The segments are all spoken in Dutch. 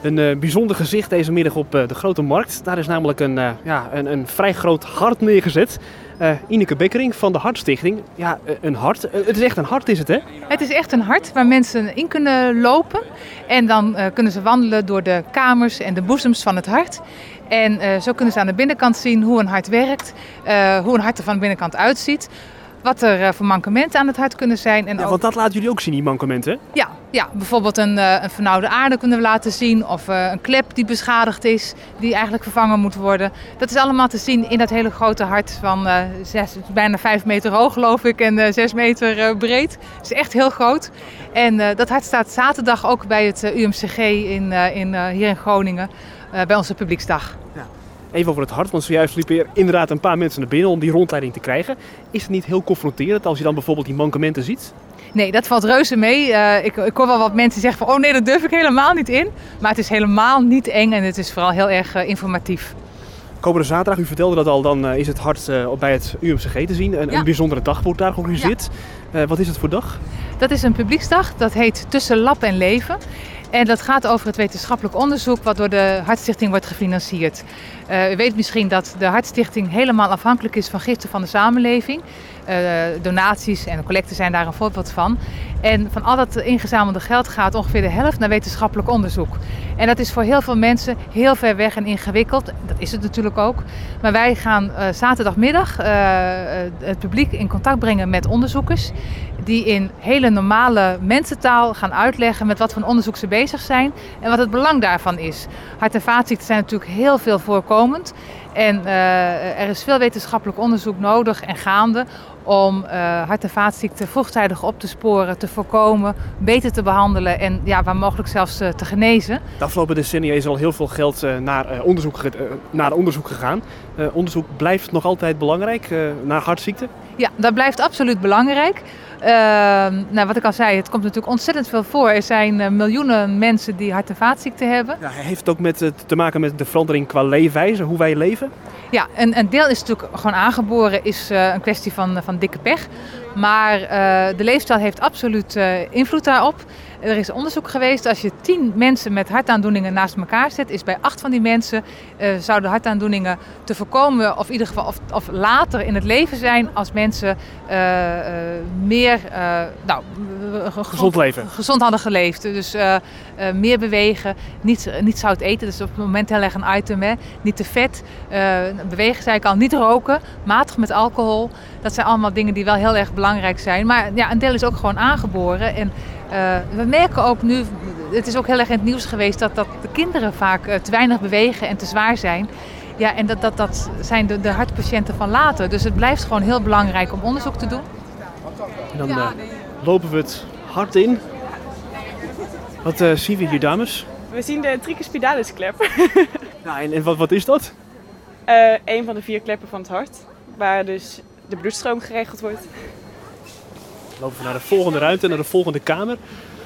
Een bijzonder gezicht deze middag op de Grote Markt. Daar is namelijk een vrij groot hart neergezet. Ineke Bekkering van de Hartstichting. Ja, een hart. Het is echt een hart, is het, hè? Het is echt een hart waar mensen in kunnen lopen. En dan kunnen ze wandelen door de kamers en de boezems van het hart. En zo kunnen ze aan de binnenkant zien hoe een hart werkt. Hoe een hart er van de binnenkant uitziet. Wat er voor mankementen aan het hart kunnen zijn. En ja, want dat laten jullie ook zien, die mankementen? Ja, bijvoorbeeld een vernauwde ader kunnen we laten zien. Of een klep die beschadigd is, die eigenlijk vervangen moet worden. Dat is allemaal te zien in dat hele grote hart van bijna 5 meter hoog, geloof ik. En 6 meter breed. Het is echt heel groot. En dat hart staat zaterdag ook bij het UMCG hier in Groningen. Bij onze publieksdag. Ja. Even over het hart, want zojuist liepen er inderdaad een paar mensen naar binnen om die rondleiding te krijgen. Is het niet heel confronterend als je dan bijvoorbeeld die mankementen ziet? Nee, dat valt reuze mee. Ik hoor wel wat mensen zeggen van, oh nee, dat durf ik helemaal niet in. Maar het is helemaal niet eng en het is vooral heel erg informatief. Komende zaterdag, u vertelde dat al, dan is het hart bij het UMCG te zien. Een bijzondere dag wordt daar georganiseerd. Ja. Wat is het voor dag? Dat is een publieksdag, dat heet Tussen Lab en Leven. En dat gaat over het wetenschappelijk onderzoek wat door de Hartstichting wordt gefinancierd. U weet misschien dat de Hartstichting helemaal afhankelijk is van giften van de samenleving. Donaties en collecten zijn daar een voorbeeld van. En van al dat ingezamelde geld gaat ongeveer de helft naar wetenschappelijk onderzoek. En dat is voor heel veel mensen heel ver weg en ingewikkeld. Dat is het natuurlijk ook. Maar wij gaan zaterdagmiddag het publiek in contact brengen met onderzoekers. Die in hele normale mensentaal gaan uitleggen met wat voor onderzoek ze bezig zijn. En wat het belang daarvan is. Hart- en vaatziekten zijn natuurlijk heel veel voorkomend. En er is veel wetenschappelijk onderzoek nodig en gaande om hart- en vaatziekten vroegtijdig op te sporen, te voorkomen, beter te behandelen en waar mogelijk zelfs te genezen. De afgelopen decennia is er al heel veel geld naar onderzoek gegaan. Onderzoek blijft nog altijd belangrijk naar hartziekten? Ja, dat blijft absoluut belangrijk. Wat ik al zei, het komt natuurlijk ontzettend veel voor. Er zijn miljoenen mensen die hart- en vaatziekten hebben. Ja, heeft het ook te maken met de verandering qua leefwijze, hoe wij leven? Ja, een deel is natuurlijk gewoon aangeboren, is een kwestie van dikke pech. Maar de leefstijl heeft absoluut invloed daarop. Er is onderzoek geweest, als je 10 mensen met hartaandoeningen naast elkaar zet, is bij 8 van die mensen zouden hartaandoeningen te voorkomen of in ieder geval of later in het leven zijn als mensen meer gezond hadden geleefd. Dus meer bewegen, niet zout eten, dus op het moment heel erg een item, hè. Niet te vet, bewegen zei ik al, niet roken, matig met alcohol. Dat zijn allemaal dingen die wel heel erg belangrijk zijn. Maar ja, een deel is ook gewoon aangeboren. En we merken ook nu, het is ook heel erg in het nieuws geweest, dat de kinderen vaak te weinig bewegen en te zwaar zijn. Ja, en dat zijn de hartpatiënten van later. Dus het blijft gewoon heel belangrijk om onderzoek te doen. En dan lopen we het hart in. Wat zien we hier, dames? We zien de tricuspidalisklep. Ja, en wat is dat? Een van de 4 kleppen van het hart, waar dus de bloedstroom geregeld wordt. Lopen we naar de volgende ruimte, naar de volgende kamer.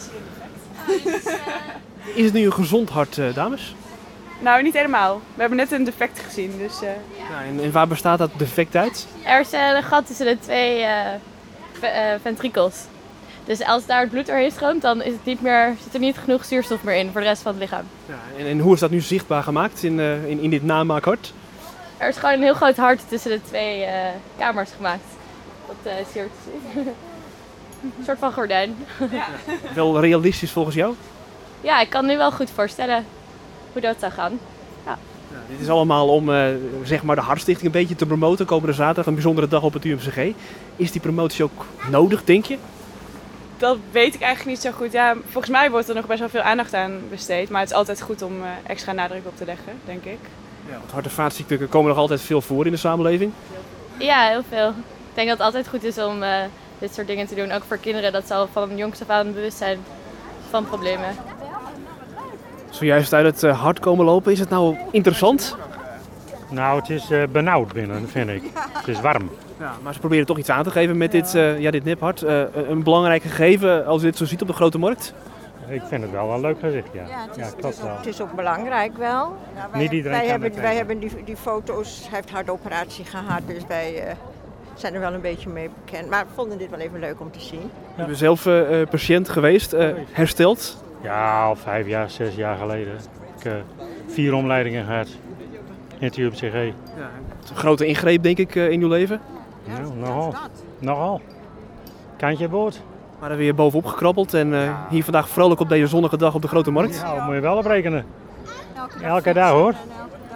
Is het nu een gezond hart, dames? Nou, niet helemaal. We hebben net een defect gezien. Dus, Ja, en waar bestaat dat defect uit? Er is een gat tussen de 2 ventrikels. Dus als daar het bloed doorheen stroomt, dan is het zit er niet genoeg zuurstof meer in voor de rest van het lichaam. Ja, en hoe is dat nu zichtbaar gemaakt in dit namaakhart? Er is gewoon een heel groot hart tussen de 2 kamers gemaakt. Dat is hier te zien. Een soort van gordijn. ja. Wel realistisch volgens jou? Ja, ik kan nu wel goed voorstellen hoe dat zou gaan. Ja. Ja, dit is allemaal om de Hartstichting een beetje te promoten. Komende zaterdag een bijzondere dag op het UMCG. Is die promotie ook nodig, denk je? Dat weet ik eigenlijk niet zo goed. Ja, volgens mij wordt er nog best wel veel aandacht aan besteed. Maar het is altijd goed om extra nadruk op te leggen, denk ik. Ja, want hart- en vaatziekten komen nog altijd veel voor in de samenleving. Ja, heel veel. Ik denk dat het altijd goed is om dit soort dingen te doen. Ook voor kinderen, dat ze al van jongs af aan bewust zijn van problemen. Zojuist uit het hart komen lopen, is het nou interessant? Nou, het is benauwd binnen, vind ik. Het is warm. Ja, maar ze proberen toch iets aan te geven met dit nephart. Een belangrijk gegeven als je dit zo ziet op de Grote Markt? Ik vind het wel een leuk gezicht, ja. Het is ook belangrijk wel. Ja, Niet iedereen wij hebben die foto's, hij heeft hartopeраtie gehad, dus wij zijn er wel een beetje mee bekend. Maar we vonden dit wel even leuk om te zien. Je bent zelf patiënt geweest, hersteld? Ja, al 5 jaar, 6 jaar geleden. 4 omleidingen gehad in het UMCG. Ja, een grote ingreep denk ik in uw leven. Nou, nogal. Kantje boord. Maar er weer bovenop gekrabbeld en hier vandaag vrolijk op deze zonnige dag op de Grote Markt. Ja, dat moet je wel op rekenen. Elke dag hoor.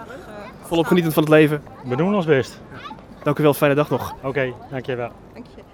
Volop genietend van het leven. We doen ons best. Dank u wel, fijne dag nog. Oké, dankjewel. Dank je.